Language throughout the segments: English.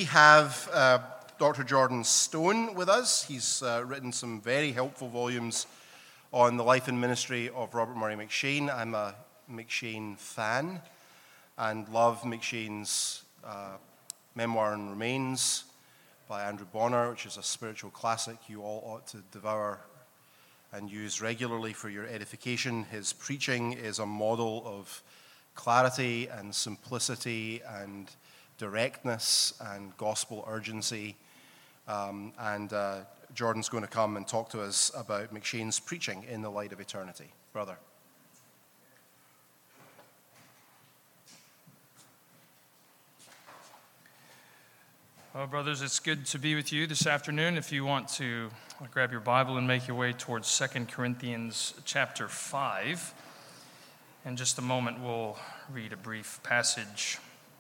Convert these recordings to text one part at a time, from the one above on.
we have Dr. Jordan Stone with us. He's written some very helpful volumes on the life and ministry of Robert Murray M'Cheyne. I'm a M'Cheyne fan and love M'Cheyne's memoir and Remains by Andrew Bonner, which is a spiritual classic you all ought to devour and use regularly for your edification. His preaching is a model of clarity and simplicity and directness and gospel urgency. Jordan's going to come and talk to us about M'Cheyne's preaching in the light of eternity. Brother. Well, brothers, it's good to be with you this afternoon. If you want to grab your Bible and make your way towards 2 Corinthians chapter 5. In just a moment, we'll read a brief passage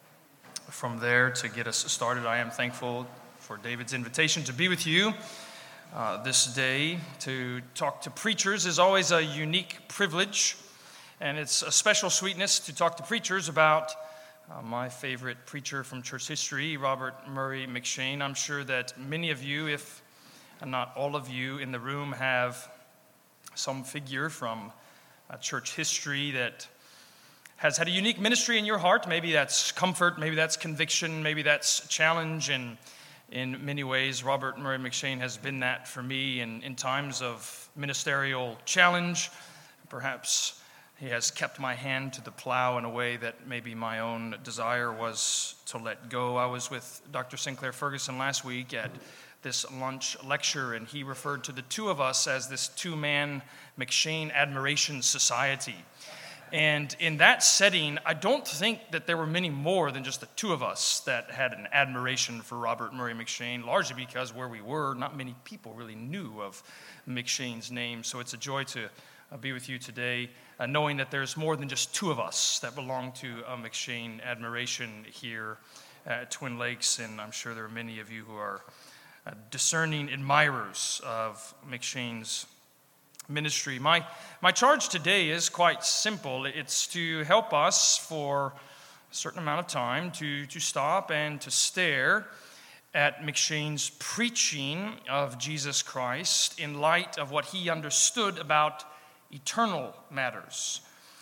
from there to get us started. I am thankful for David's invitation to be with you this day. To talk to preachers is always a unique privilege, and it's a special sweetness to talk to preachers about my favorite preacher from church history, Robert Murray M'Cheyne. I'm sure that many of you, if not all of you in the room, have some figure from church history that has had a unique ministry in your heart. Maybe that's comfort, maybe that's conviction, maybe that's challenge, and in many ways, Robert Murray M'Cheyne has been that for me in times of ministerial challenge. Perhaps he has kept my hand to the plow in a way that maybe my own desire was to let go. I was with Dr. Sinclair Ferguson last week at this lunch lecture, and he referred to the two of us as this two-man M'Cheyne Admiration Society. And in that setting, I don't think that there were many more than just the two of us that had an admiration for Robert Murray M'Cheyne, largely because where we were, not many people really knew of M'Cheyne's name. So it's a joy to be with you today, knowing that there's more than just two of us that belong to M'Cheyne admiration here at Twin Lakes, and I'm sure there are many of you who are discerning admirers of M'Cheyne's ministry. My charge today is quite simple. It's to help us for a certain amount of time to stop and to stare at M'Cheyne's preaching of Jesus Christ in light of what he understood about eternal matters.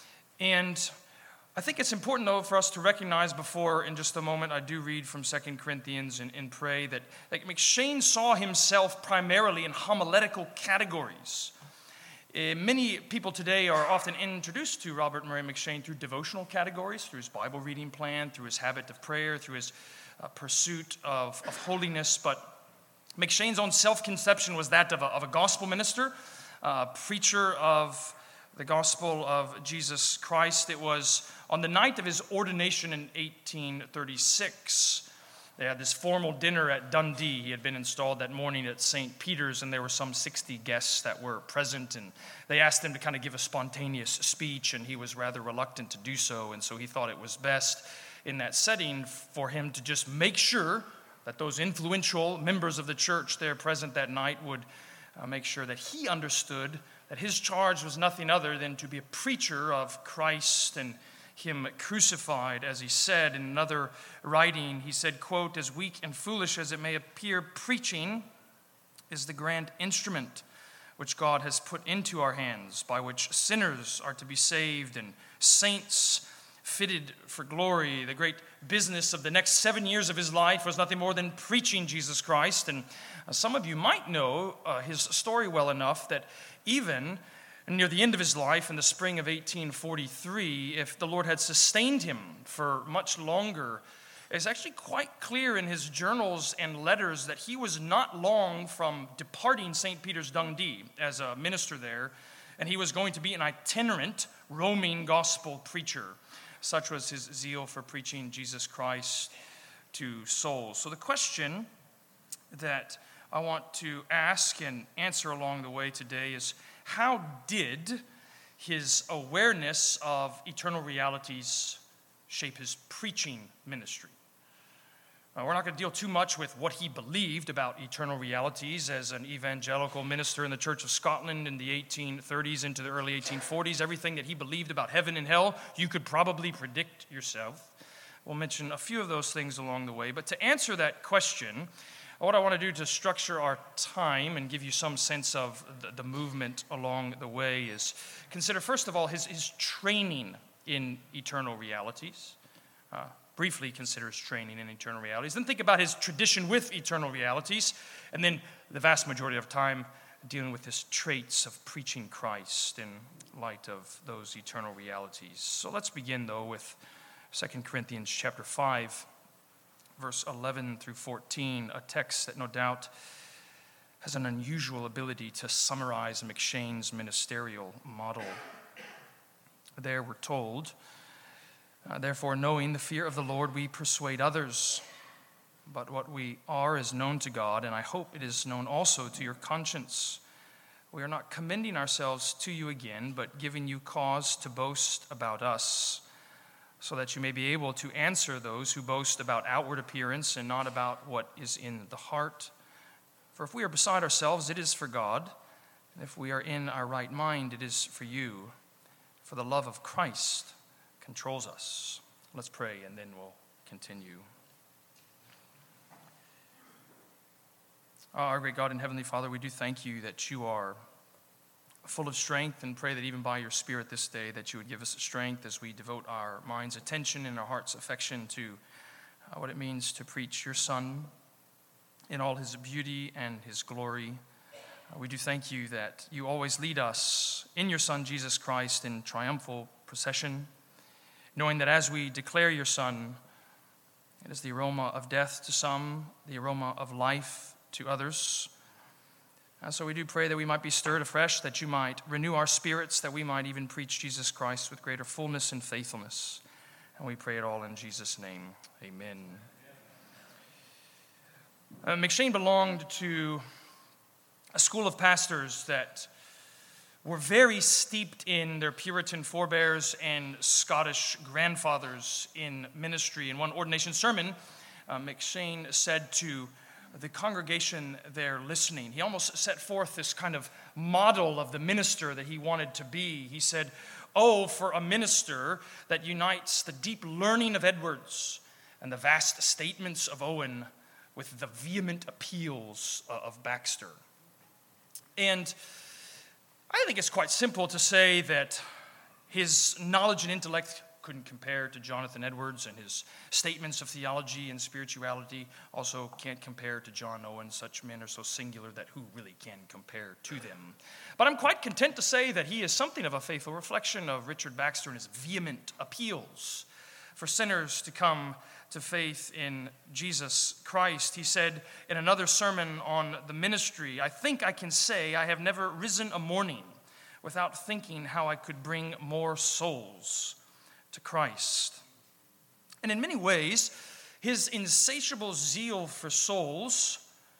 And I think it's important, though, for us to recognize before, in just a moment, I do read from 2 Corinthians and pray that M'Cheyne saw himself primarily in homiletical categories. Many people today are often introduced to Robert Murray M'Cheyne through devotional categories, through his Bible reading plan, through his habit of prayer, through his pursuit of holiness. But M'Cheyne's own self-conception was that of a gospel minister, preacher of the gospel of Jesus Christ. It was on the night of his ordination in 1836. They had this formal dinner at Dundee. He had been installed that morning at St. Peter's, and there were some 60 guests that were present, and they asked him to kind of give a spontaneous speech, and he was rather reluctant to do so, and so he thought it was best in that setting for him to just make sure that those influential members of the church there present that night would make sure that he understood that his charge was nothing other than to be a preacher of Christ and him crucified. As he said in another writing, he said, quote, "As weak and foolish as it may appear, preaching is the grand instrument which God has put into our hands, by which sinners are to be saved and saints fitted for glory." The great business of the next 7 years of his life was nothing more than preaching Jesus Christ. And some of you might know his story well enough that even near the end of his life, in the spring of 1843, if the Lord had sustained him for much longer, it's actually quite clear in his journals and letters that he was not long from departing St. Peter's Dundee as a minister there, and he was going to be an itinerant, roaming gospel preacher. Such was his zeal for preaching Jesus Christ to souls. So the question that I want to ask and answer along the way today is, how did his awareness of eternal realities shape his preaching ministry? We're not going to deal too much with what he believed about eternal realities as an evangelical minister in the Church of Scotland in the 1830s into the early 1840s. Everything that he believed about heaven and hell, you could probably predict yourself. We'll mention a few of those things along the way. But to answer that question, what I want to do to structure our time and give you some sense of the movement along the way is consider, first of all, his training in eternal realities. Briefly consider his training in eternal realities. Then think about his tradition with eternal realities. And then the vast majority of time dealing with his traits of preaching Christ in light of those eternal realities. So let's begin, though, with 2 Corinthians chapter 5, verse 11 through 14, a text that no doubt has an unusual ability to summarize McCheyne's ministerial model. There we're told, therefore, knowing the fear of the Lord, we persuade others. But what we are is known to God, and I hope it is known also to your conscience. We are not commending ourselves to you again, but giving you cause to boast about us, so that you may be able to answer those who boast about outward appearance and not about what is in the heart. For if we are beside ourselves, it is for God, and if we are in our right mind, it is for you. For the love of Christ controls us. Let's pray, and then we'll continue. Our great God and Heavenly Father, we do thank you that you are full of strength, and pray that even by your Spirit this day that you would give us the strength as we devote our mind's attention and our heart's affection to what it means to preach your Son in all his beauty and his glory. We do thank you that you always lead us in your Son, Jesus Christ, in triumphal procession, knowing that as we declare your Son, it is the aroma of death to some, the aroma of life to others. And so we do pray that we might be stirred afresh, that you might renew our spirits, that we might even preach Jesus Christ with greater fullness and faithfulness. And we pray it all in Jesus' name. Amen. McCheyne belonged to a school of pastors that were very steeped in their Puritan forebears and Scottish grandfathers in ministry. In one ordination sermon, McCheyne said to the congregation there listening, he almost set forth this kind of model of the minister that he wanted to be. He said, "Oh, for a minister that unites the deep learning of Edwards and the vast statements of Owen with the vehement appeals of Baxter." And I think it's quite simple to say that his knowledge and intellect couldn't compare to Jonathan Edwards, and his statements of theology and spirituality also can't compare to John Owen. Such men are so singular that who really can compare to them? But I'm quite content to say that he is something of a faithful reflection of Richard Baxter and his vehement appeals for sinners to come to faith in Jesus Christ. He said in another sermon on the ministry, "I think I can say I have never risen a morning without thinking how I could bring more souls to Christ." And in many ways, his insatiable zeal for souls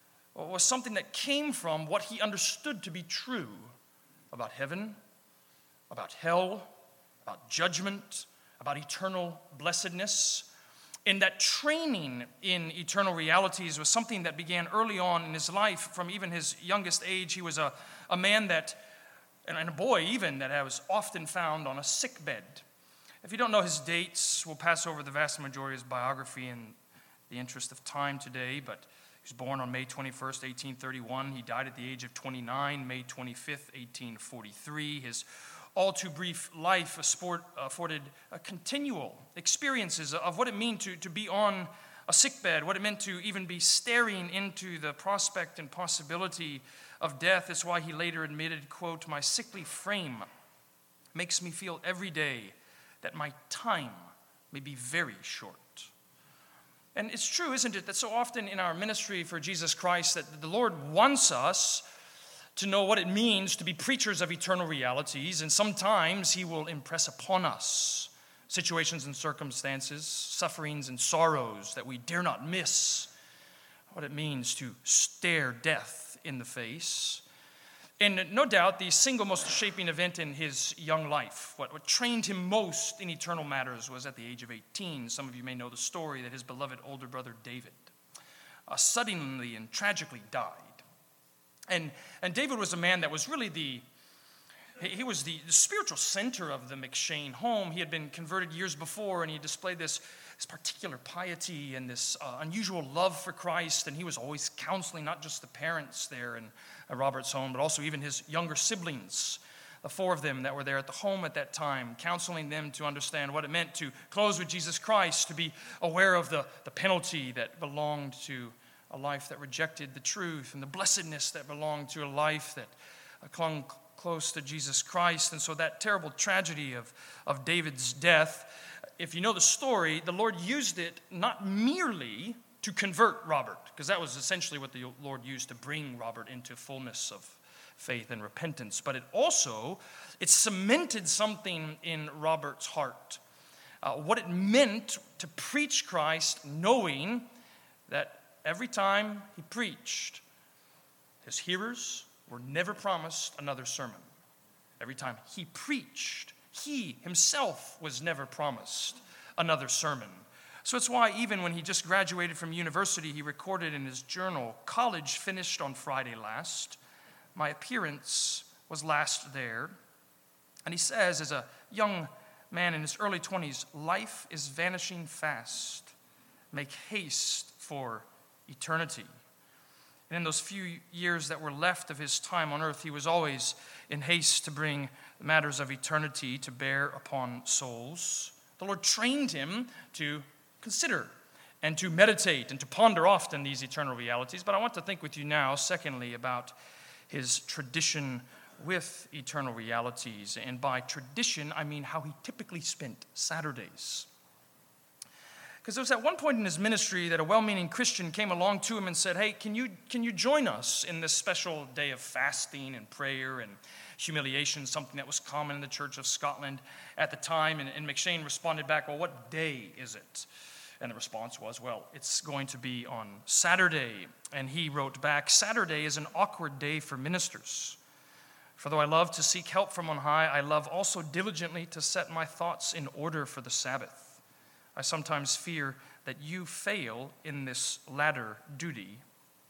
was something that came from what he understood to be true about heaven, about hell, about judgment, about eternal blessedness. And that training in eternal realities was something that began early on in his life. From even his youngest age, he was a man that, and a boy even, that was often found on a sick bed. If you don't know his dates, we'll pass over the vast majority of his biography in the interest of time today, but he was born on May 21st, 1831. He died at the age of 29, May 25th, 1843. His all too brief life afforded continual experiences of what it meant to be on a sickbed, what it meant to even be staring into the prospect and possibility of death. That's why he later admitted, quote, "My sickly frame makes me feel every day that my time may be very short." And it's true, isn't it, that so often in our ministry for Jesus Christ that the Lord wants us to know what it means to be preachers of eternal realities, and sometimes he will impress upon us situations and circumstances, sufferings and sorrows that we dare not miss, what it means to stare death in the face. And no doubt the single most shaping event in his young life, what trained him most in eternal matters, was at the age of 18. Some of you may know the story that his beloved older brother David suddenly and tragically died. And David was a man that was really he was the spiritual center of the McShane home. He had been converted years before, and he displayed this particular piety and this unusual love for Christ. And he was always counseling not just the parents there in Robert's home, but also even his younger siblings, the four of them that were there at the home at that time, counseling them to understand what it meant to close with Jesus Christ, to be aware of the penalty that belonged to a life that rejected the truth, and the blessedness that belonged to a life that clung close to Jesus Christ. And so that terrible tragedy of David's death, if you know the story, the Lord used it not merely to convert Robert, because that was essentially what the Lord used to bring Robert into fullness of faith and repentance, but it cemented something in Robert's heart. What it meant to preach Christ, knowing that every time he preached, his hearers were never promised another sermon. Every time he preached, he himself was never promised another sermon. So it's why even when he just graduated from university, he recorded in his journal, "College finished on Friday last. My appearance was last there." And he says, as a young man in his early 20s, "Life is vanishing fast. Make haste for eternity." And in those few years that were left of his time on earth, he was always in haste to bring matters of eternity to bear upon souls. The Lord trained him to consider and to meditate and to ponder often these eternal realities. But I want to think with you now, secondly, about his tradition with eternal realities. And by tradition, I mean how he typically spent Saturdays. Because there was at one point in his ministry that a well-meaning Christian came along to him and said, "Hey, can you join us in this special day of fasting and prayer and humiliation," something that was common in the Church of Scotland at the time? And McShane responded back, "Well, what day is it?" And the response was, "Well, it's going to be on Saturday." And he wrote back, "Saturday is an awkward day for ministers. For though I love to seek help from on high, I love also diligently to set my thoughts in order for the Sabbath. I sometimes fear that you fail in this latter duty."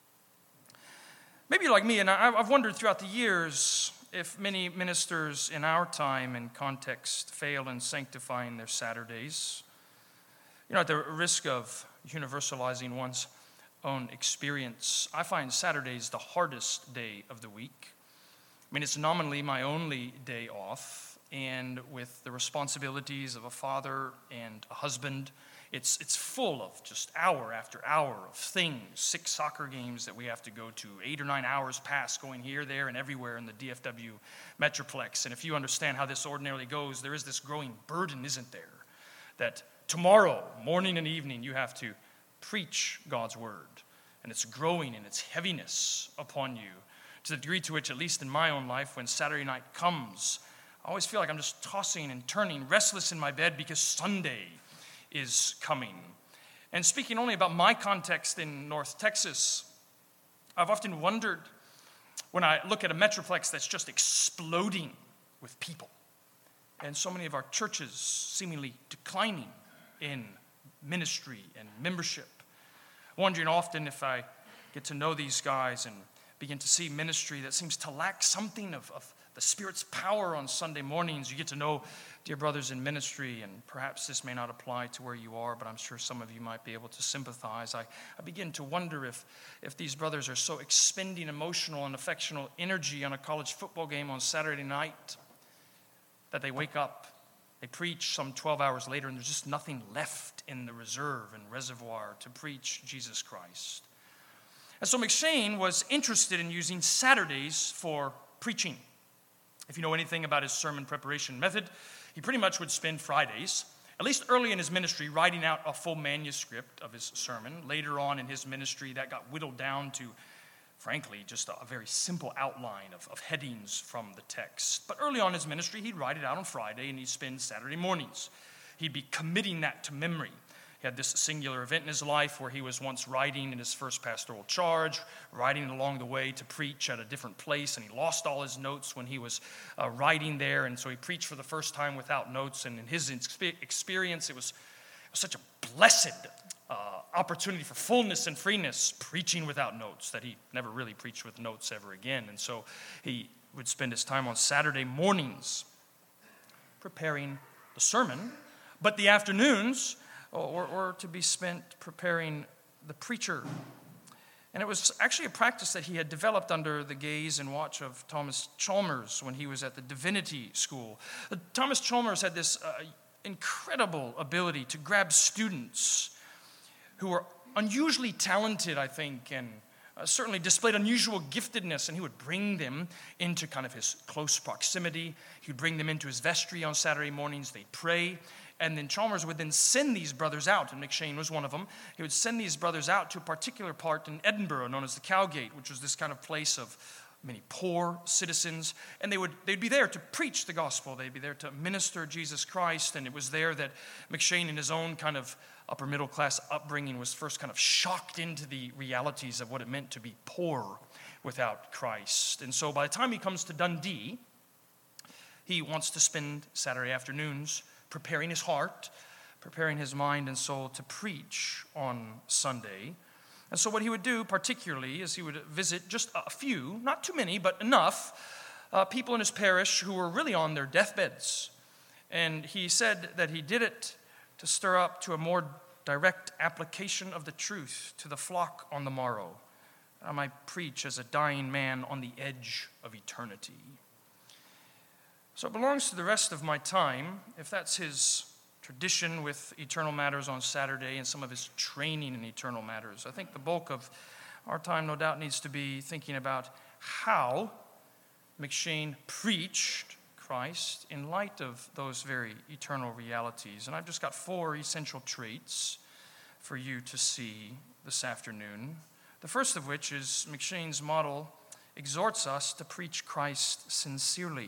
Maybe you're like me, and I've wondered throughout the years if many ministers in our time and context fail in sanctifying their Saturdays. You know, at the risk of universalizing one's own experience, I find Saturdays the hardest day of the week. I mean, it's nominally my only day off. And with the responsibilities of a father and a husband, it's full of just hour after hour of things. 6 soccer games that we have to go to, 8 or 9 hours pass going here, there, and everywhere in the DFW Metroplex. And if you understand how this ordinarily goes, there is this growing burden, isn't there? That tomorrow, morning and evening, you have to preach God's word. And it's growing in its heaviness upon you, to the degree to which, at least in my own life, when Saturday night comes, I always feel like I'm just tossing and turning, restless in my bed because Sunday is coming. And speaking only about my context in North Texas, I've often wondered when I look at a metroplex that's just exploding with people, and so many of our churches seemingly declining in ministry and membership, wondering often if I get to know these guys and begin to see ministry that seems to lack something of the Spirit's power on Sunday mornings. You get to know dear brothers in ministry, and perhaps this may not apply to where you are, but I'm sure some of you might be able to sympathize. I begin to wonder if these brothers are so expending emotional and affectional energy on a college football game on Saturday night that they wake up, they preach some 12 hours later, and there's just nothing left in the reserve and reservoir to preach Jesus Christ. And so McShane was interested in using Saturdays for preaching. If you know anything about his sermon preparation method, he pretty much would spend Fridays, at least early in his ministry, writing out a full manuscript of his sermon. Later on in his ministry, that got whittled down to, frankly, just a very simple outline of headings from the text. But early on in his ministry, he'd write it out on Friday, and he'd spend Saturday mornings. He'd be committing that to memory. He had this singular event in his life where he was once riding in his first pastoral charge, riding along the way to preach at a different place, and he lost all his notes when he was riding there, and so he preached for the first time without notes. And in his experience, it was such a blessed opportunity for fullness and freeness, preaching without notes, that he never really preached with notes ever again. And so he would spend his time on Saturday mornings preparing the sermon, but the afternoons were to be spent preparing the preacher. And it was actually a practice that he had developed under the gaze and watch of Thomas Chalmers when he was at the Divinity School. Thomas Chalmers had this incredible ability to grab students who were unusually talented, I think, and certainly displayed unusual giftedness, and he would bring them into kind of his close proximity. He would bring them into his vestry on Saturday mornings. They'd pray. And then Chalmers would then send these brothers out, and McCheyne was one of them. He would send these brothers out to a particular part in Edinburgh known as the Cowgate, which was this kind of place of many poor citizens. And they'd be there to preach the gospel. They'd be there to minister Jesus Christ. And it was there that McCheyne, in his own kind of upper middle class upbringing, was first kind of shocked into the realities of what it meant to be poor without Christ. And so by the time he comes to Dundee, he wants to spend Saturday afternoons preparing his heart, preparing his mind and soul to preach on Sunday. And so what he would do particularly is he would visit just a few, not too many, but enough, people in his parish who were really on their deathbeds. And he said that he did it to stir up to a more direct application of the truth to the flock on the morrow. I might preach as a dying man on the edge of eternity. So it belongs to the rest of my time, if that's his tradition with eternal matters on Saturday and some of his training in eternal matters. I think the bulk of our time, no doubt, needs to be thinking about how McCheyne preached Christ in light of those very eternal realities. And I've just got 4 essential traits for you to see this afternoon. The first of which is McCheyne's model exhorts us to preach Christ sincerely.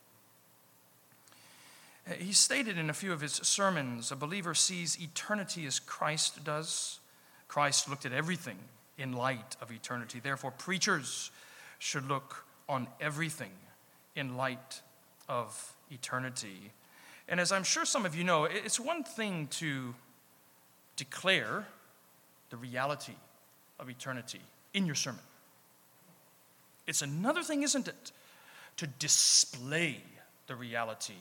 He stated in a few of his sermons, a believer sees eternity as Christ does. Christ looked at everything in light of eternity. Therefore, preachers should look on everything in light of eternity. And as I'm sure some of you know, it's one thing to declare the reality of eternity in your sermon. It's another thing, isn't it, to display the reality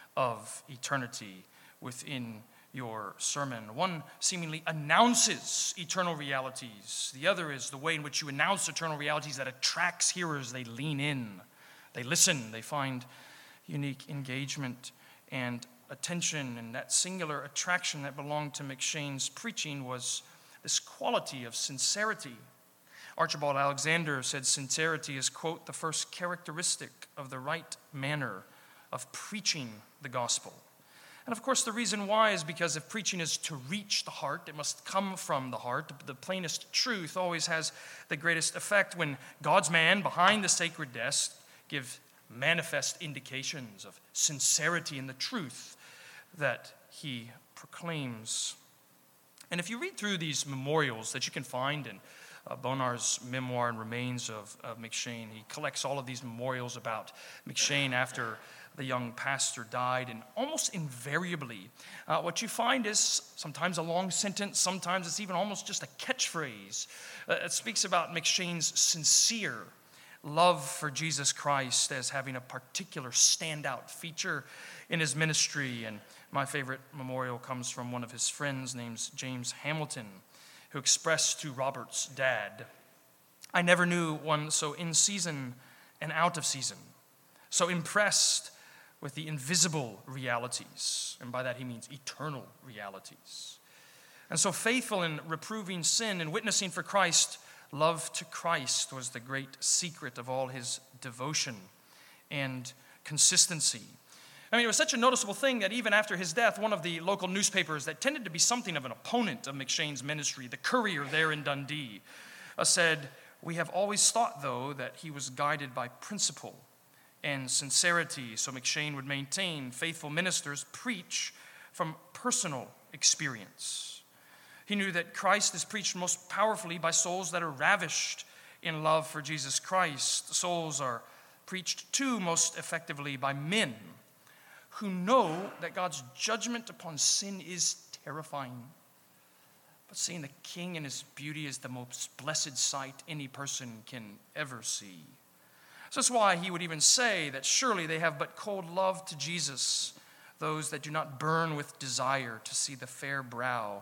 of eternity within your sermon. One seemingly announces eternal realities. The other is the way in which you announce eternal realities that attracts hearers. They lean in, they listen, they find unique engagement and attention. And that singular attraction that belonged to McCheyne's preaching was this quality of sincerity. Archibald Alexander said sincerity is, quote, the first characteristic of the right manner of preaching the gospel. And of course, the reason why is because if preaching is to reach the heart, it must come from the heart. The plainest truth always has the greatest effect when God's man behind the sacred desk gives manifest indications of sincerity in the truth that he proclaims. And if you read through these memorials that you can find in Bonar's memoir and remains of McCheyne, he collects all of these memorials about McCheyne after the young pastor died, and almost invariably what you find is sometimes a long sentence, sometimes it's even almost just a catchphrase. It speaks about McCheyne's sincere love for Jesus Christ as having a particular standout feature in his ministry. And my favorite memorial comes from one of his friends named James Hamilton, who expressed to Robert's dad, "I never knew one so in season and out of season, so impressed with the invisible realities." And by that he means eternal realities. And so faithful in reproving sin and witnessing for Christ, love to Christ was the great secret of all his devotion and consistency. I mean, it was such a noticeable thing that even after his death, one of the local newspapers that tended to be something of an opponent of McCheyne's ministry, the Courier there in Dundee, said, "We have always thought, though, that he was guided by principle and sincerity." So McCheyne would maintain faithful ministers preach from personal experience. He knew that Christ is preached most powerfully by souls that are ravished in love for Jesus Christ. Souls are preached to most effectively by men who know that God's judgment upon sin is terrifying. But seeing the King in his beauty is the most blessed sight any person can ever see. So that's why he would even say that surely they have but cold love to Jesus, those that do not burn with desire to see the fair brow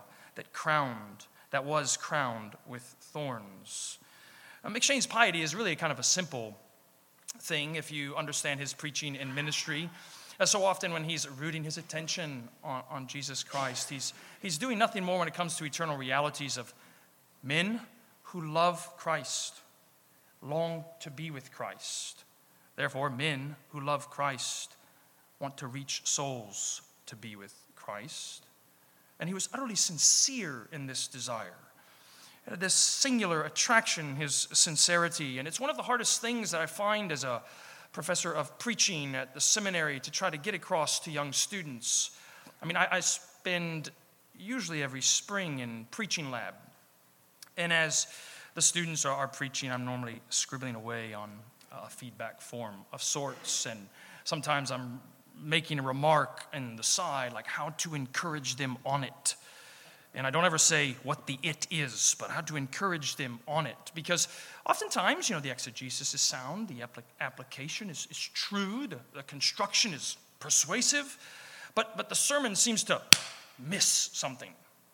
that was crowned with thorns. McCheyne's piety is really kind of a simple thing if you understand his preaching and ministry. So often when he's rooting his attention on Jesus Christ, he's doing nothing more when it comes to eternal realities of men who love Christ, long to be with Christ. Therefore, men who love Christ want to reach souls to be with Christ. And he was utterly sincere in this desire. This singular attraction, his sincerity. And it's one of the hardest things that I find as a professor of preaching at the seminary to try to get across to young students. I mean, I spend usually every spring in preaching lab. And as the students are preaching, I'm normally scribbling away on a feedback form of sorts. And sometimes I'm making a remark in the side, like how to encourage them on it. And I don't ever say what the it is, but how to encourage them on it. Because oftentimes, the exegesis is sound, the application is true, the construction is persuasive, but the sermon seems to miss something.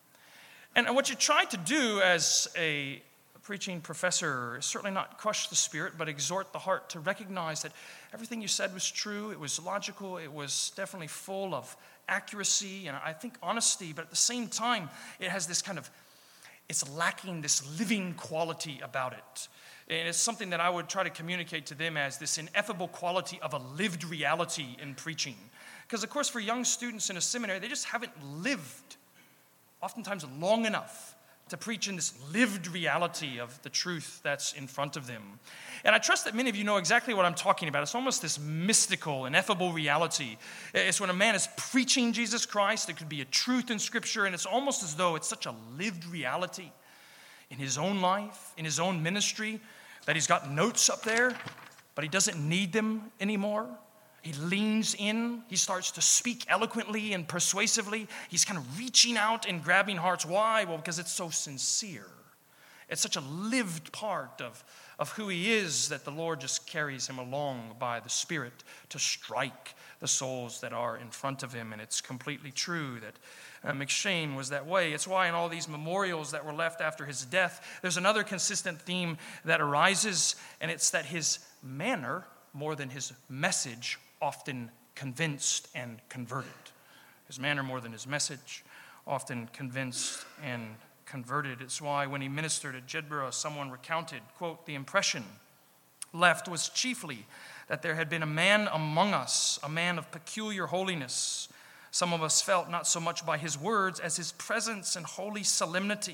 And what you try to do as a preaching professor is certainly not crush the spirit, but exhort the heart to recognize that everything you said was true, it was logical, it was definitely full of accuracy and I think honesty, but at the same time, it has this it's lacking this living quality about it. And it's something that I would try to communicate to them as this ineffable quality of a lived reality in preaching. Because of course, for young students in a seminary, they just haven't lived oftentimes long enough to preach in this lived reality of the truth that's in front of them. And I trust that many of you know exactly what I'm talking about. It's almost this mystical, ineffable reality. It's when a man is preaching Jesus Christ, it could be a truth in Scripture, and it's almost as though it's such a lived reality in his own life, in his own ministry, that he's got notes up there, but he doesn't need them anymore. He leans in. He starts to speak eloquently and persuasively. He's kind of reaching out and grabbing hearts. Why? Well, because it's so sincere. It's such a lived part of who he is that the Lord just carries him along by the Spirit to strike the souls that are in front of him. And it's completely true that McCheyne was that way. It's why in all these memorials that were left after his death, there's another consistent theme that arises, and it's that his manner, more than his message, often convinced and converted. His manner more than his message, often convinced and converted. It's why when he ministered at Jedburgh, someone recounted, quote, "The impression left was chiefly that there had been a man among us, a man of peculiar holiness. Some of us felt not so much by his words as his presence and holy solemnity,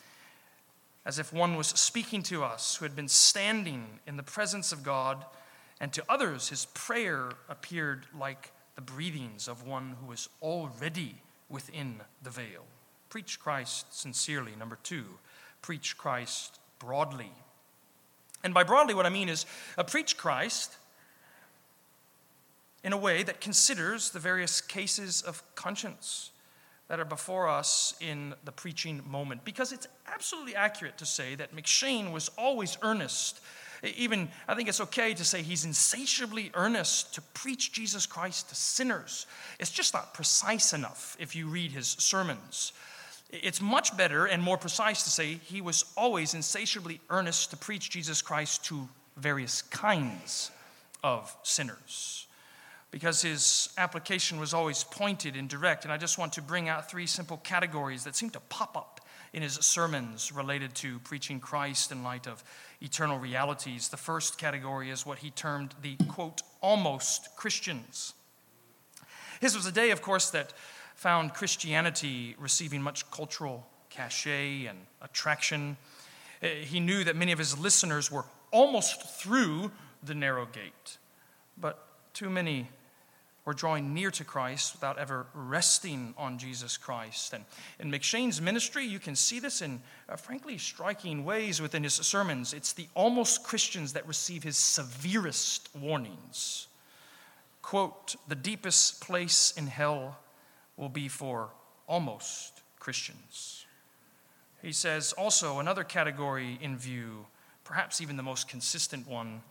as if one was speaking to us who had been standing in the presence of God, and to others, his prayer appeared like the breathings of one who is already within the veil." Preach Christ sincerely. Number 2, preach Christ broadly. And by broadly, what I mean is preach Christ in a way that considers the various cases of conscience that are before us in the preaching moment. Because it's absolutely accurate to say that McCheyne was always earnest. Even, I think it's okay to say he's insatiably earnest to preach Jesus Christ to sinners. It's just not precise enough if you read his sermons. It's much better and more precise to say he was always insatiably earnest to preach Jesus Christ to various kinds of sinners, because his application was always pointed and direct. And I just want to bring out 3 simple categories that seem to pop up in his sermons related to preaching Christ in light of eternal realities. The first category is what he termed the, quote, almost Christians. His was a day, of course, that found Christianity receiving much cultural cachet and attraction. He knew that many of his listeners were almost through the narrow gate, but too many were drawing near to Christ without ever resting on Jesus Christ. And in McCheyne's ministry, you can see this in frankly striking ways within his sermons. It's the almost Christians that receive his severest warnings. Quote, "The deepest place in hell will be for almost Christians." He says also another category in view, perhaps even the most consistent one,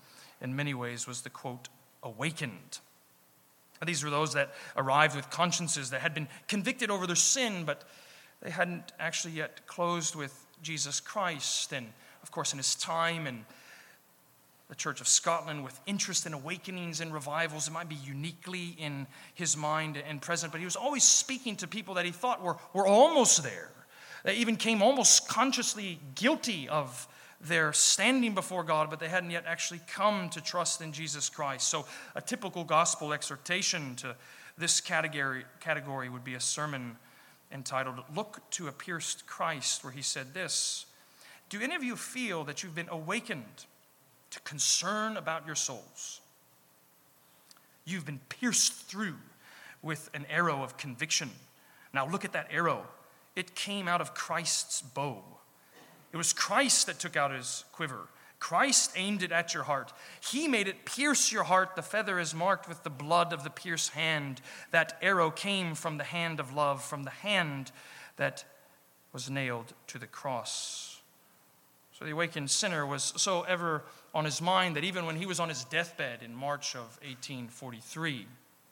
in many ways was the, quote, awakened. These were those that arrived with consciences that had been convicted over their sin, but they hadn't actually yet closed with Jesus Christ. And, of course, in his time in the Church of Scotland, with interest in awakenings and revivals, it might be uniquely in his mind and present, but he was always speaking to people that he thought were almost there. They even came almost consciously guilty of their standing before God, but they hadn't yet actually come to trust in Jesus Christ. So a typical gospel exhortation to this category would be a sermon entitled, "Look to a Pierced Christ," where he said this: "Do any of you feel that you've been awakened to concern about your souls? You've been pierced through with an arrow of conviction. Now look at that arrow. It came out of Christ's bow. It was Christ that took out his quiver. Christ aimed it at your heart. He made it pierce your heart. The feather is marked with the blood of the pierced hand. That arrow came from the hand of love, from the hand that was nailed to the cross." So the awakened sinner was so ever on his mind that even when he was on his deathbed in March of 1843,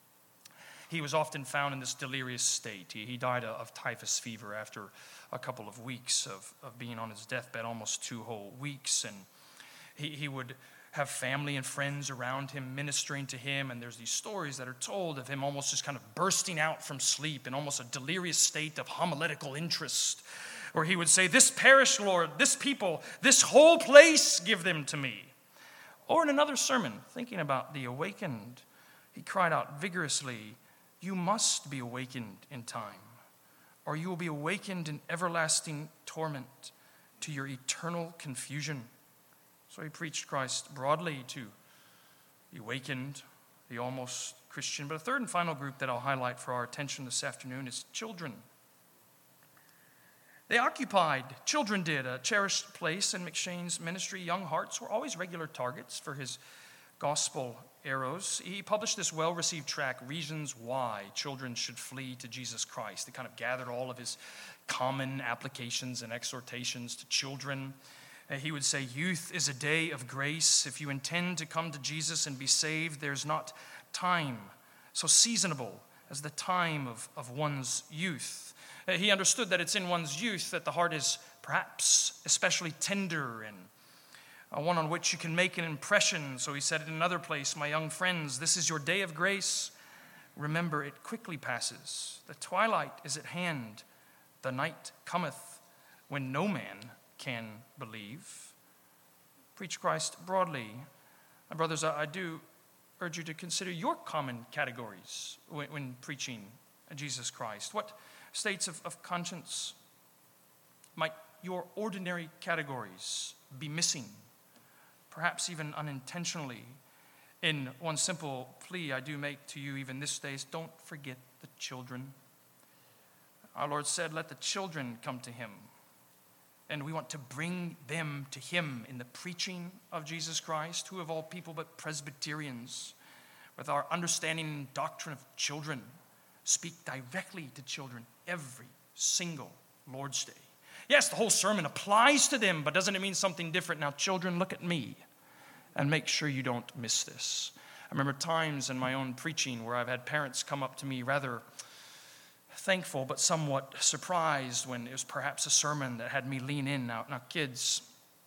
he was often found in this delirious state. He died of typhus fever after a couple of weeks of being on his deathbed, almost 2 whole weeks. And he would have family and friends around him ministering to him. And there's these stories that are told of him almost just kind of bursting out from sleep in almost a delirious state of homiletical interest, where he would say, "This parish, Lord, this people, this whole place, give them to me." Or in another sermon, thinking about the awakened, he cried out vigorously, "You must be awakened in time, or you will be awakened in everlasting torment to your eternal confusion." So he preached Christ broadly to the awakened, the almost Christian. But a third and final group that I'll highlight for our attention this afternoon is children. Children did, a cherished place in McCheyne's ministry. Young hearts were always regular targets for his gospel arrows. He published this well-received tract, "Reasons Why Children Should Flee to Jesus Christ." It kind of gathered all of his common applications and exhortations to children. He would say, "Youth is a day of grace. If you intend to come to Jesus and be saved, there's not time so seasonable as the time of one's youth." He understood that it's in one's youth that the heart is perhaps especially tender and one on which you can make an impression. So he said in another place, "My young friends, this is your day of grace. Remember, it quickly passes. The twilight is at hand. The night cometh when no man can believe." Preach Christ broadly. My brothers, I do urge you to consider your common categories when preaching Jesus Christ. What states of conscience might your ordinary categories be missing? Perhaps even unintentionally. In one simple plea I do make to you even this day is, don't forget the children. Our Lord said, "Let the children come to him." And we want to bring them to him in the preaching of Jesus Christ. Who of all people but Presbyterians, with our understanding and doctrine of children, speak directly to children every single Lord's Day. Yes, the whole sermon applies to them, but doesn't it mean something different? Now, children, look at me and make sure you don't miss this. I remember times in my own preaching where I've had parents come up to me rather thankful but somewhat surprised when it was perhaps a sermon that had me lean in. Now, kids,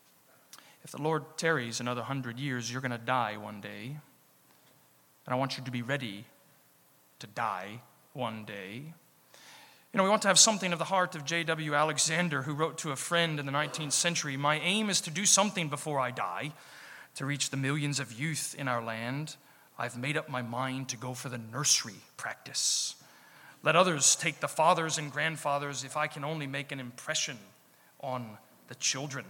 if the Lord tarries another 100 years, you're going to die one day. And I want you to be ready to die one day. We want to have something of the heart of J.W. Alexander, who wrote to a friend in the 19th century, "My aim is to do something before I die, to reach the millions of youth in our land. I've made up my mind to go for the nursery practice. Let others take the fathers and grandfathers if I can only make an impression on the children."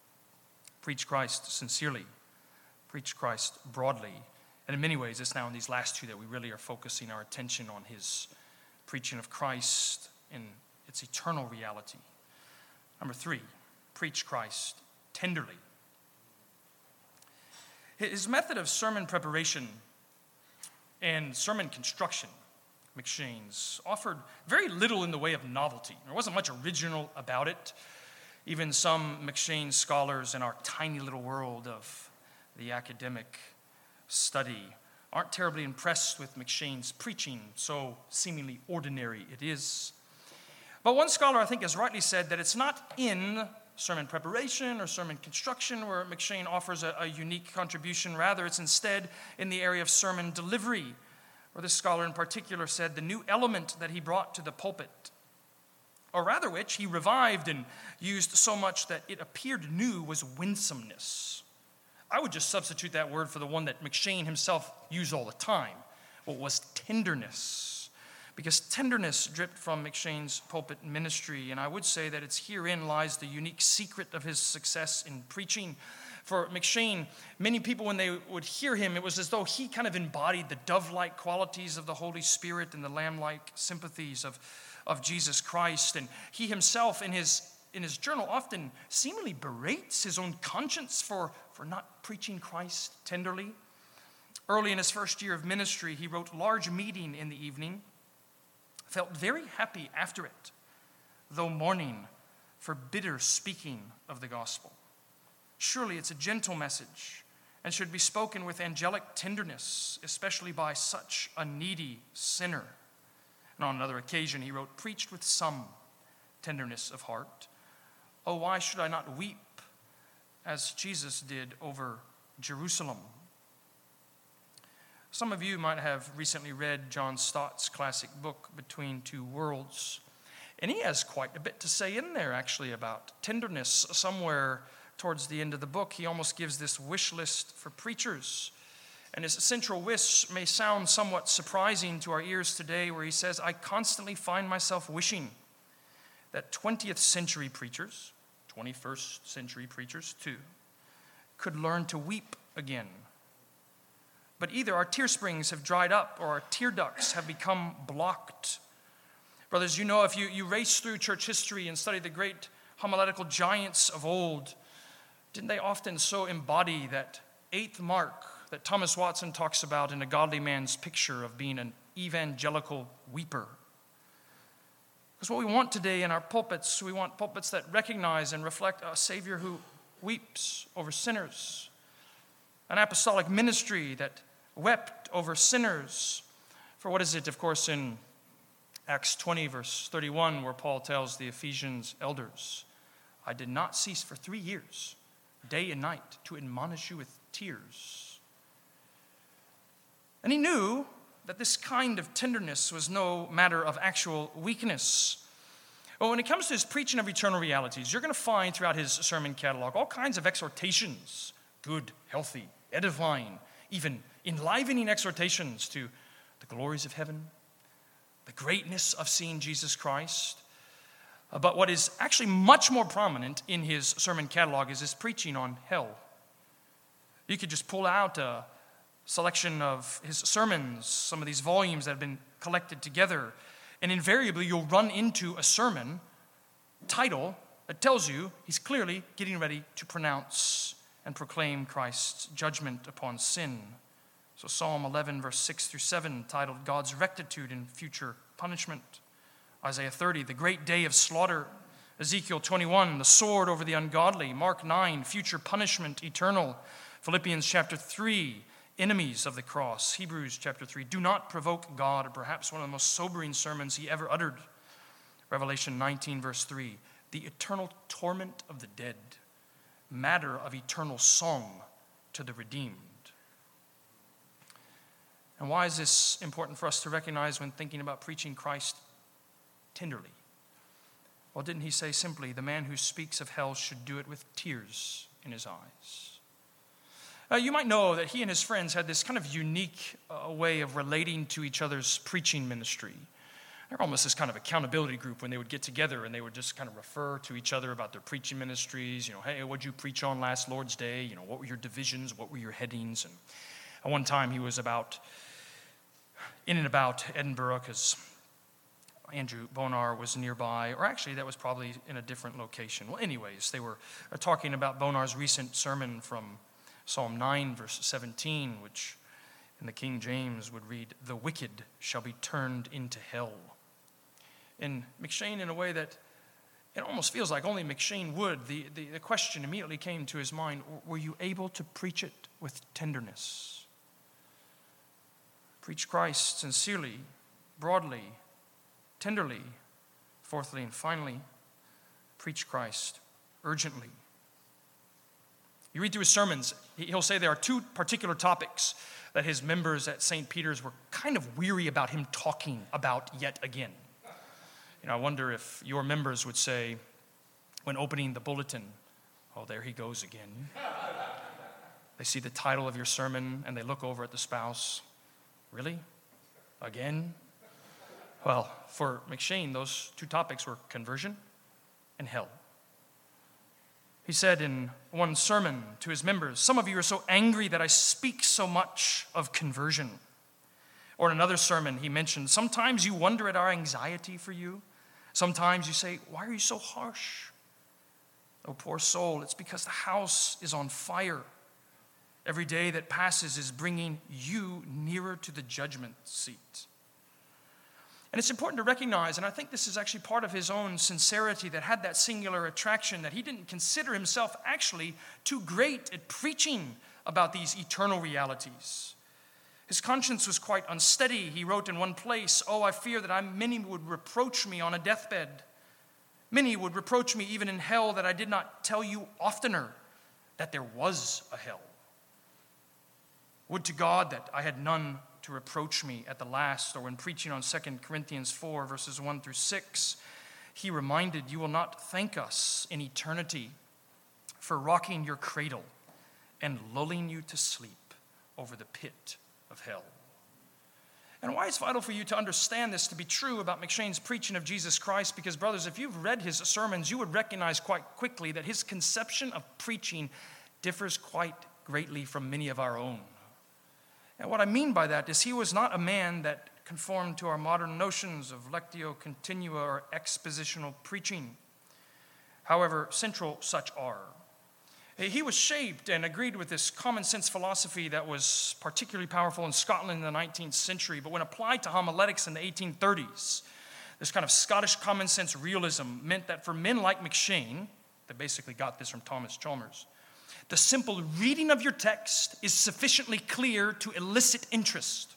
Preach Christ sincerely. Preach Christ broadly. And in many ways, it's now in these last two that we really are focusing our attention on his preaching of Christ in its eternal reality. Number 3, preach Christ tenderly. His method of sermon preparation and sermon construction, McCheyne's, offered very little in the way of novelty. There wasn't much original about it. Even some McCheyne scholars in our tiny little world of the academic study aren't terribly impressed with M'Cheyne's preaching, so seemingly ordinary it is. But one scholar, I think, has rightly said that it's not in sermon preparation or sermon construction where M'Cheyne offers a unique contribution. Rather, it's instead in the area of sermon delivery, where this scholar in particular said the new element that he brought to the pulpit, or rather which he revived and used so much that it appeared new, was winsomeness. I would just substitute that word for the one that M'Cheyne himself used all the time, what was tenderness. Because tenderness dripped from M'Cheyne's pulpit ministry, and I would say that it's herein lies the unique secret of his success in preaching. For M'Cheyne, many people, when they would hear him, it was as though he kind of embodied the dove-like qualities of the Holy Spirit and the lamb-like sympathies of Jesus Christ. And he himself, in his journal, often seemingly berates his own conscience for not preaching Christ tenderly. Early in his first year of ministry, he wrote, "Large meeting in the evening. Felt very happy after it, though mourning for bitter speaking of the gospel. Surely it's a gentle message and should be spoken with angelic tenderness, especially by such a needy sinner." And on another occasion, he wrote, "Preached with some tenderness of heart. Oh, why should I not weep as Jesus did over Jerusalem?" Some of you might have recently read John Stott's classic book, Between Two Worlds. And he has quite a bit to say in there, actually, about tenderness. Somewhere towards the end of the book, he almost gives this wish list for preachers. And his central wish may sound somewhat surprising to our ears today, where he says, "I constantly find myself wishing that 20th century preachers, 21st century preachers too, could learn to weep again. But either our tear springs have dried up or our tear ducts have become blocked." Brothers, you know, if you race through church history and study the great homiletical giants of old, didn't they often so embody that eighth mark that Thomas Watson talks about in A Godly Man's Picture of being an evangelical weeper? Because what we want today in our pulpits, we want pulpits that recognize and reflect a Savior who weeps over sinners, an apostolic ministry that wept over sinners. For what is it, of course, in Acts 20, verse 31, where Paul tells the Ephesians elders, "I did not cease for 3 years, day and night, to admonish you with tears." And he knew that this kind of tenderness was no matter of actual weakness. But when it comes to his preaching of eternal realities, you're going to find throughout his sermon catalog all kinds of exhortations, good, healthy, edifying, even enlivening exhortations to the glories of heaven, the greatness of seeing Jesus Christ. But what is actually much more prominent in his sermon catalog is his preaching on hell. You could just pull out a selection of his sermons, some of these volumes that have been collected together, and invariably you'll run into a sermon title that tells you he's clearly getting ready to pronounce and proclaim Christ's judgment upon sin. So Psalm 11, verse 6 through 7, titled God's Rectitude in Future Punishment. Isaiah 30, the great day of slaughter. Ezekiel 21, the sword over the ungodly. Mark 9, future punishment, eternal. Philippians chapter 3, enemies of the cross. Hebrews chapter 3, do not provoke God, perhaps one of the most sobering sermons he ever uttered. Revelation 19, verse 3, the eternal torment of the dead, matter of eternal song to the redeemed. And why is this important for us to recognize when thinking about preaching Christ tenderly? Well, didn't he say simply, the man who speaks of hell should do it with tears in his eyes? You might know that he and his friends had this kind of unique way of relating to each other's preaching ministry. They're almost this kind of accountability group when they would get together and they would just kind of refer to each other about their preaching ministries. You know, hey, what'd you preach on last Lord's Day? You know, what were your divisions? What were your headings? And at one time he was in and about Edinburgh because Andrew Bonar was nearby, or actually that was probably in a different location. Well, anyways, they were talking about Bonar's recent sermon from Psalm 9, verse 17, which in the King James would read, the wicked shall be turned into hell. And M'Cheyne, in a way that it almost feels like only M'Cheyne would, the question immediately came to his mind, were you able to preach it with tenderness? Preach Christ sincerely, broadly, tenderly. Fourthly and finally, preach Christ urgently. You read through his sermons, he'll say there are two particular topics that his members at St. Peter's were kind of weary about him talking about yet again. I wonder if your members would say, when opening the bulletin, "Oh, there he goes again." They see the title of your sermon and they look over at the spouse. "Really? Again?" Well, for McShane, those two topics were conversion and hell. He said in one sermon to his members, "Some of you are so angry that I speak so much of conversion." Or in another sermon, he mentioned, "Sometimes you wonder at our anxiety for you. Sometimes you say, 'Why are you so harsh?' Oh, poor soul, it's because the house is on fire. Every day that passes is bringing you nearer to the judgment seat." And it's important to recognize, and I think this is actually part of his own sincerity that had that singular attraction, that he didn't consider himself actually too great at preaching about these eternal realities. His conscience was quite unsteady. He wrote in one place, "Oh, I fear that many would reproach me on a deathbed. Many would reproach me even in hell that I did not tell you oftener that there was a hell. Would to God that I had none to reproach me at the last." Or when preaching on 2 Corinthians 4, verses 1 through 6, he reminded, "You will not thank us in eternity for rocking your cradle and lulling you to sleep over the pit of hell." And why it's vital for you to understand this to be true about McShane's preaching of Jesus Christ, because, brothers, if you've read his sermons, you would recognize quite quickly that his conception of preaching differs quite greatly from many of our own. And what I mean by that is he was not a man that conformed to our modern notions of lectio continua or expositional preaching, however central such are. He was shaped and agreed with this common sense philosophy that was particularly powerful in Scotland in the 19th century, but when applied to homiletics in the 1830s, this kind of Scottish common sense realism meant that for men like McShane, they basically got this from Thomas Chalmers, the simple reading of your text is sufficiently clear to elicit interest.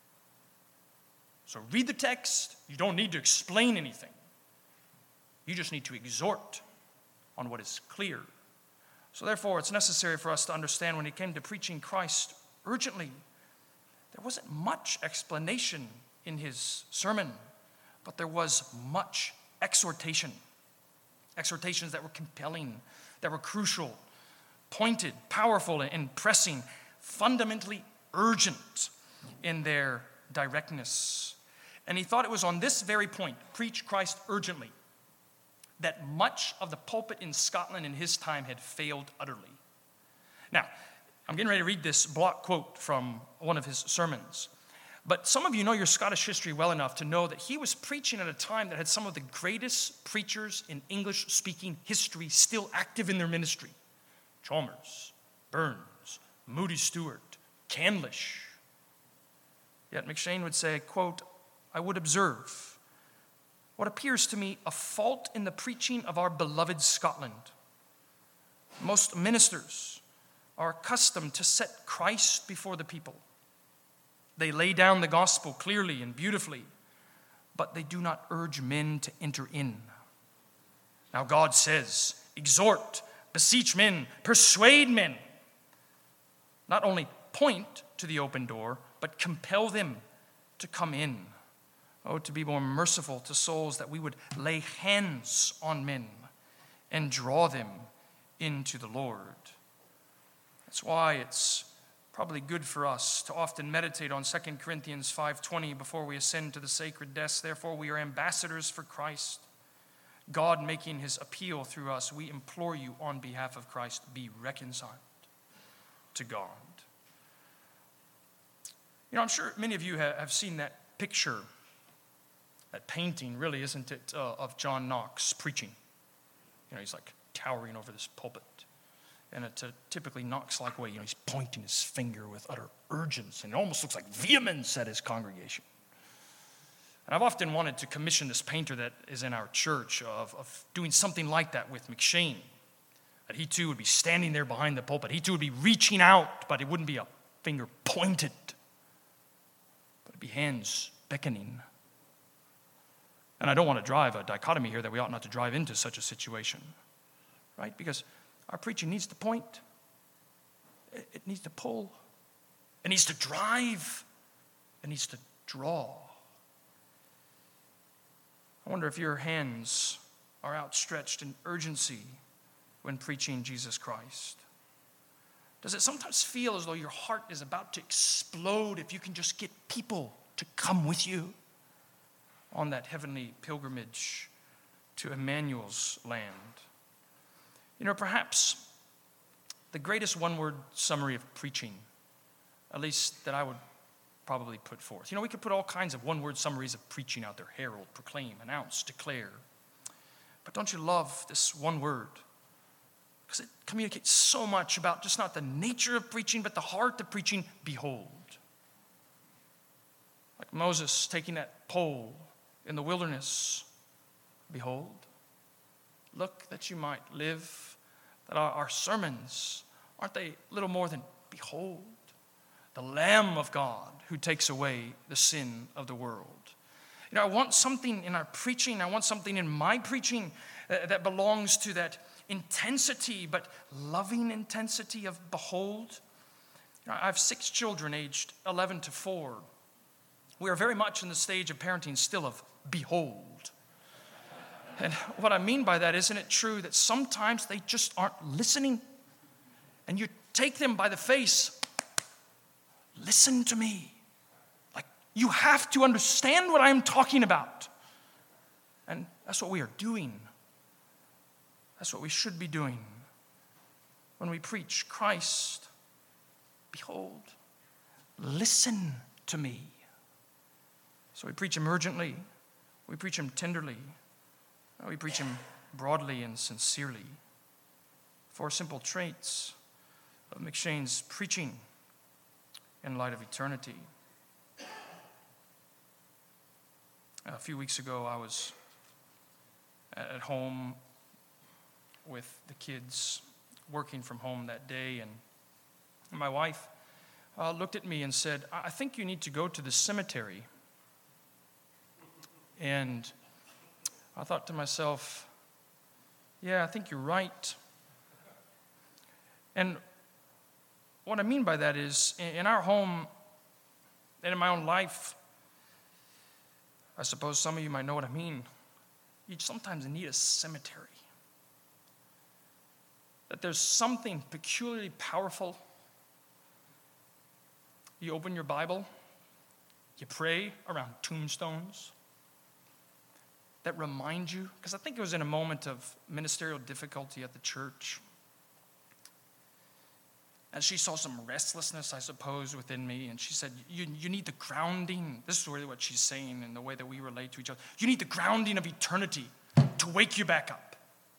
So read the text. You don't need to explain anything. You just need to exhort on what is clear. So therefore, it's necessary for us to understand when it came to preaching Christ urgently, there wasn't much explanation in his sermon, but there was much exhortation. Exhortations that were compelling, that were crucial, pointed, powerful, and pressing, fundamentally urgent in their directness. And he thought it was on this very point, preach Christ urgently, that much of the pulpit in Scotland in his time had failed utterly. Now, I'm getting ready to read this block quote from one of his sermons. But some of you know your Scottish history well enough to know that he was preaching at a time that had some of the greatest preachers in English-speaking history still active in their ministry. Chalmers, Burns, Moody Stewart, Candlish. Yet McShane would say, quote, "I would observe what appears to me a fault in the preaching of our beloved Scotland. Most ministers are accustomed to set Christ before the people. They lay down the gospel clearly and beautifully, but they do not urge men to enter in. Now God says, exhort, beseech men, persuade men. Not only point to the open door, but compel them to come in. Oh, to be more merciful to souls, that we would lay hands on men and draw them into the Lord." That's why it's probably good for us to often meditate on 2 Corinthians 5:20 before we ascend to the sacred desk. Therefore, we are ambassadors for Christ, God making his appeal through us. We implore you on behalf of Christ, be reconciled to God. You know, I'm sure many of you have seen that picture, that painting, really, isn't it, of John Knox preaching. You know, he's like towering over this pulpit. And it's a typically Knox-like way. You know, he's pointing his finger with utter urgency, and it almost looks like vehemence at his congregation. And I've often wanted to commission this painter that is in our church of doing something like that with McShane. That he too would be standing there behind the pulpit. He too would be reaching out, but it wouldn't be a finger pointed. be hands beckoning. And I don't want to drive a dichotomy here that we ought not to drive into such a situation, right? Because our preaching needs to point. It needs to pull. It needs to drive. It needs to draw. I wonder if your hands are outstretched in urgency when preaching Jesus Christ. Does it sometimes feel as though your heart is about to explode if you can just get people to come with you on that heavenly pilgrimage to Emmanuel's land? You know, perhaps the greatest one-word summary of preaching, at least that I would probably put forth. You know, we could put all kinds of one-word summaries of preaching out there: herald, proclaim, announce, declare. But don't you love this one word? Because it communicates so much about just not the nature of preaching, but the heart of preaching. Behold. Like Moses taking that pole in the wilderness. Behold. Look that you might live. That our sermons, aren't they little more than behold? The Lamb of God who takes away the sin of the world. You know, I want something in our preaching, I want something in my preaching that belongs to that intensity, but loving intensity of behold. You know, I have 6 children aged 11 to 4. We are very much in the stage of parenting still of behold. And what I mean by that, isn't it true that sometimes they just aren't listening? And you take them by the face. Listen to me. Like, you have to understand what I'm talking about. And that's what we are doing. That's what we should be doing when we preach Christ. Behold, listen to me. So we preach him urgently. We preach him tenderly. We preach him broadly and sincerely. 4 simple traits of McShane's preaching in light of eternity. A few weeks ago, I was at home with the kids, working from home that day, and my wife looked at me and said, "I think you need to go to the cemetery." And I thought to myself, yeah, I think you're right. And what I mean by that is, in our home and in my own life, I suppose some of you might know what I mean, you sometimes need a cemetery. That there's something peculiarly powerful. You open your Bible, you pray around tombstones that remind you, because I think it was in a moment of ministerial difficulty at the church. And she saw some restlessness, I suppose, within me. And she said, you need the grounding. This is really what she's saying in the way that we relate to each other. You need the grounding of eternity to wake you back up.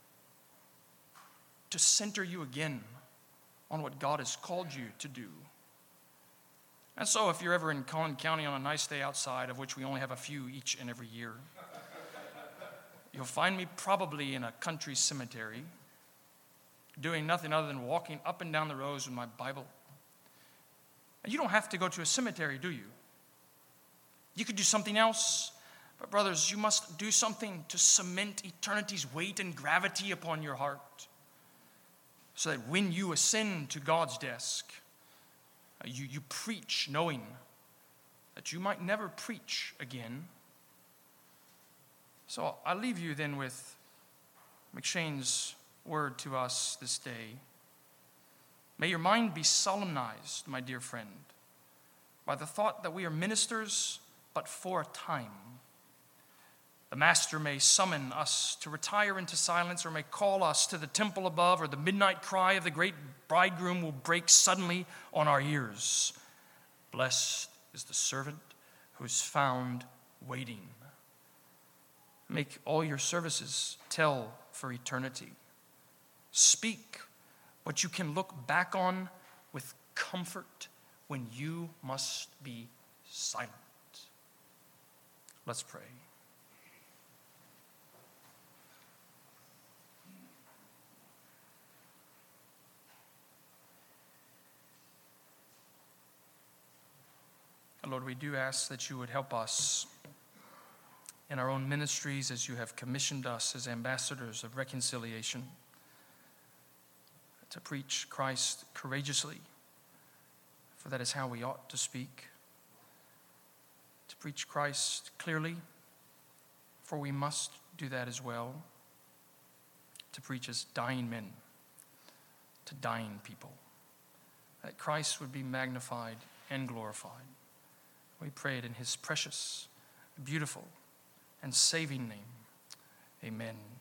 To center you again on what God has called you to do. And so if you're ever in Collin County on a nice day outside, of which we only have a few each and every year, you'll find me probably in a country cemetery, doing nothing other than walking up and down the rows with my Bible. And you don't have to go to a cemetery, do you? You could do something else. But brothers, you must do something to cement eternity's weight and gravity upon your heart. So that when you ascend to God's desk, you preach knowing that you might never preach again. So I leave you then with McShane's word to us this day. May your mind be solemnized, my dear friend, by the thought that we are ministers but for a time. The Master may summon us to retire into silence, or may call us to the temple above, or the midnight cry of the great bridegroom will break suddenly on our ears. Blessed is the servant who is found waiting. Make all your services tell for eternity. Speak what you can look back on with comfort when you must be silent. Let's pray. Lord, we do ask that you would help us in our own ministries as you have commissioned us as ambassadors of reconciliation to preach Christ courageously, for that is how we ought to speak. To preach Christ clearly, for we must do that as well. To preach as dying men to dying people, that Christ would be magnified and glorified. We pray it in his precious, beautiful, and saving name. Amen.